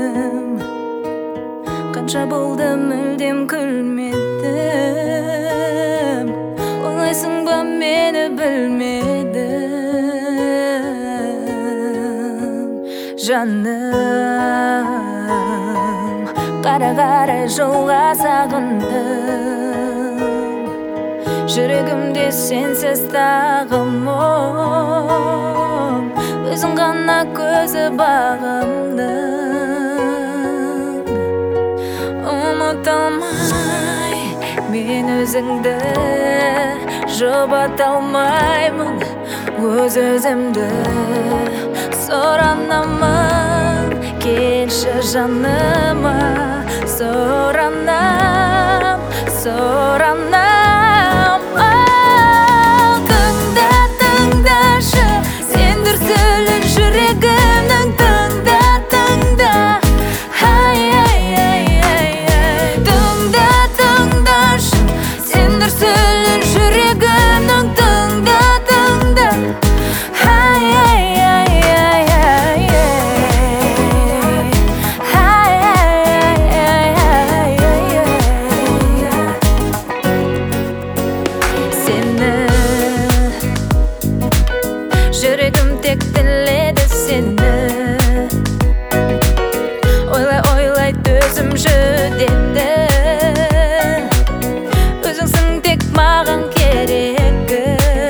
Kança boldu müldüm gülmedim. Olaysың ба meni bilmedim. Жаным, qara жолға сағындым. Жүрегімде сенсіз тағым мұң. Өзің ғана көзі бағымның. Ұмыта алмай мен өзіңді, жұбата алмаймын өз өзімді. Соранамын, келші жаныма. Соранам, соранам. Тыңдашы, сендір сөйлін жүрегімнің. Тыңда. Тыңдашы, сендір сөйлін жүрегімнің. Тыңда. Жүрегім тек тіледі сені. Ойлай төзім жүдеді. Өзіңсің тек маған керегі.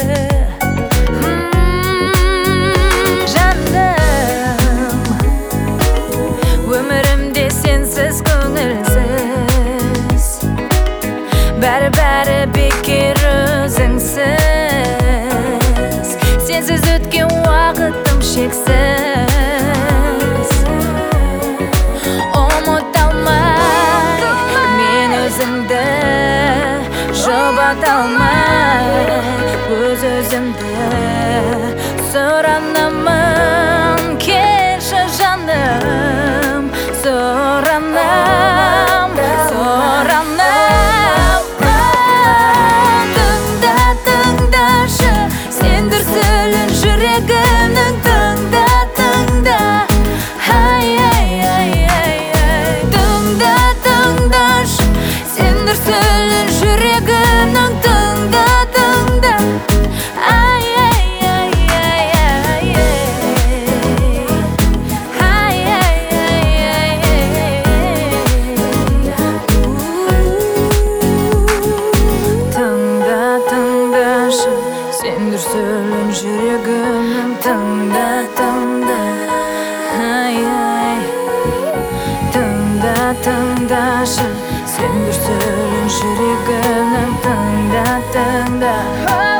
Жаным, өмірімде сенсіз көңілсіз. Бәрі бекер өзіңсіз. Сенсіз өткен уақытым шексіз. Ұмыта алмай мен өзімді, жұбата алмай өз өзімді. Соранамын, келші жаным. Соранам. Тыңдашы, сендір сөйлін жүрегімнің. Тыңда. Тыңдашы, сендір сөйлін жүрегімнің. Тыңда. Тыңдашы, сендір сөйлін жүрегімнің. Тыңда. Тыңдашы, сендір сөйлін жүрегімнің. Тыңда.